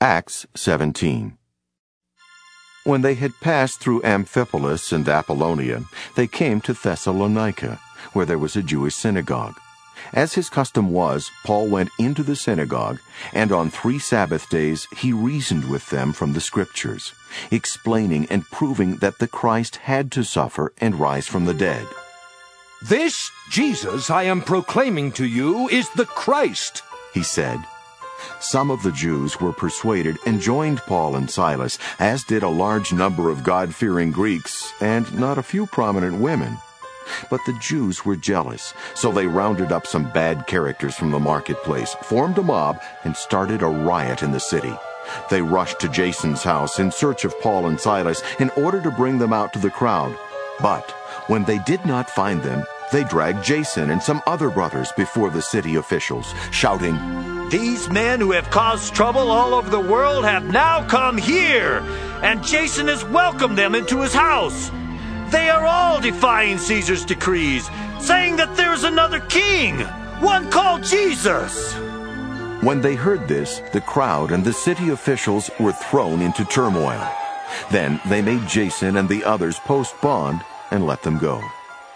Acts 17. When they had passed through Amphipolis and Apollonia, they came to Thessalonica, where there was a Jewish synagogue. As his custom was, Paul went into the synagogue, and on 3 Sabbath days he reasoned with them from the Scriptures, explaining and proving that the Christ had to suffer and rise from the dead. "This Jesus I am proclaiming to you is the Christ," he said. Some of the Jews were persuaded and joined Paul and Silas, as did a large number of God-fearing Greeks and not a few prominent women. But the Jews were jealous, so they rounded up some bad characters from the marketplace, formed a mob, and started a riot in the city. They rushed to Jason's house in search of Paul and Silas in order to bring them out to the crowd. But when they did not find them, they dragged Jason and some other brothers before the city officials, shouting, "These men who have caused trouble all over the world have now come here, and Jason has welcomed them into his house. They are all defying Caesar's decrees, saying that there is another king, one called Jesus." When they heard this, the crowd and the city officials were thrown into turmoil. Then they made Jason and the others post bond and let them go.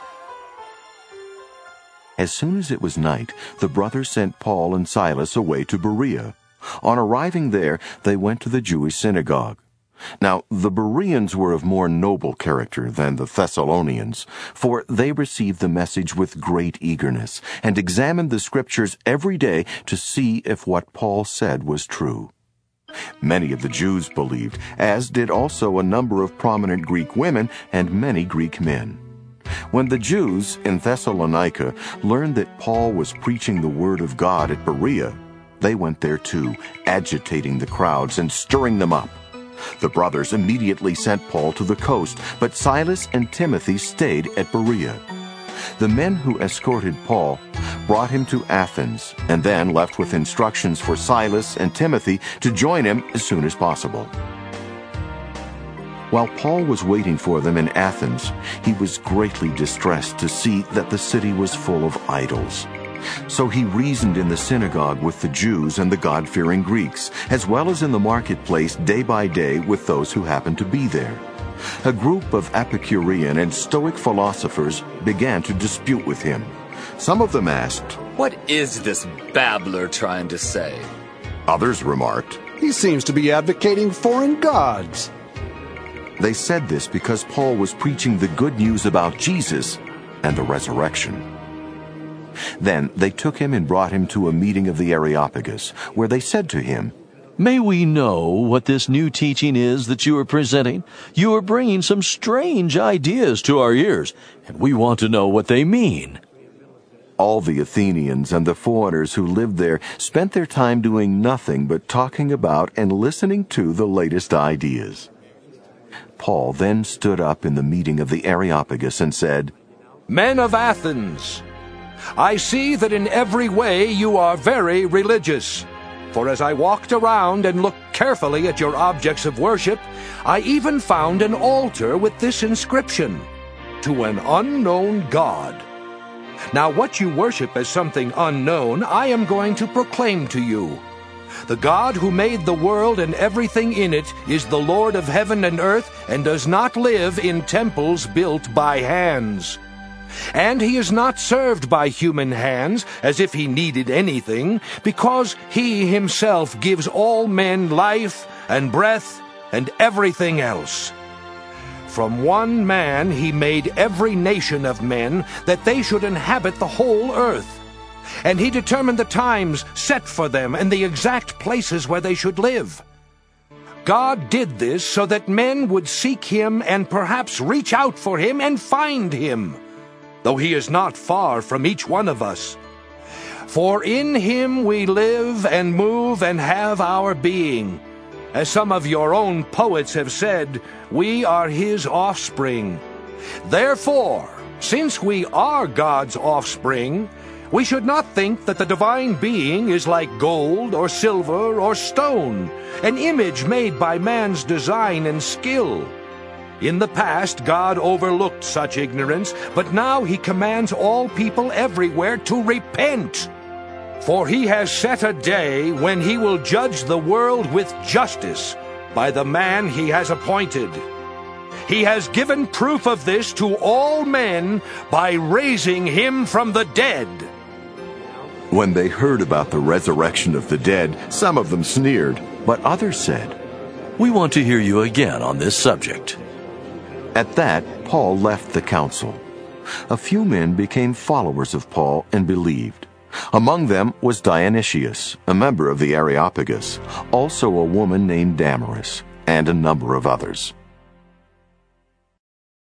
As soon as it was night, the brothers sent Paul and Silas away to Berea. On arriving there, they went to the Jewish synagogue. Now, the Bereans were of more noble character than the Thessalonians, for they received the message with great eagerness, and examined the Scriptures every day to see if what Paul said was true. Many of the Jews believed, as did also a number of prominent Greek women and many Greek men. When the Jews in Thessalonica learned that Paul was preaching the word of God at Berea, they went there too, agitating the crowds and stirring them up. The brothers immediately sent Paul to the coast, but Silas and Timothy stayed at Berea. The men who escorted Paul brought him to Athens, and then left with instructions for Silas and Timothy to join him as soon as possible. While Paul was waiting for them in Athens, he was greatly distressed to see that the city was full of idols. So he reasoned in the synagogue with the Jews and the God-fearing Greeks, as well as in the marketplace day by day with those who happened to be there. A group of Epicurean and Stoic philosophers began to dispute with him. Some of them asked, "What is this babbler trying to say?" Others remarked, "He seems to be advocating foreign gods." They said this because Paul was preaching the good news about Jesus and the resurrection. Then they took him and brought him to a meeting of the Areopagus, where they said to him, "May we know what this new teaching is that you are presenting? You are bringing some strange ideas to our ears, and we want to know what they mean." All the Athenians and the foreigners who lived there spent their time doing nothing but talking about and listening to the latest ideas. Paul then stood up in the meeting of the Areopagus and said, "Men of Athens, I see that in every way you are very religious. For as I walked around and looked carefully at your objects of worship, I even found an altar with this inscription, 'To an unknown God.' Now what you worship as something unknown, I am going to proclaim to you. The God who made the world and everything in it is the Lord of heaven and earth, and does not live in temples built by hands. And he is not served by human hands as if he needed anything, because he himself gives all men life and breath and everything else. From one man he made every nation of men, that they should inhabit the whole earth. And he determined the times set for them and the exact places where they should live. God did this so that men would seek him and perhaps reach out for him and find him, though he is not far from each one of us. For in him we live and move and have our being. As some of your own poets have said, we are his offspring. Therefore, since we are God's offspring, we should not think that the divine being is like gold or silver or stone, an image made by man's design and skill. In the past, God overlooked such ignorance, but now he commands all people everywhere to repent. For he has set a day when he will judge the world with justice by the man he has appointed. He has given proof of this to all men by raising him from the dead." When they heard about the resurrection of the dead, some of them sneered, but others said, "We want to hear you again on this subject." At that, Paul left the council. A few men became followers of Paul and believed. Among them was Dionysius, a member of the Areopagus, also a woman named Damaris, and a number of others.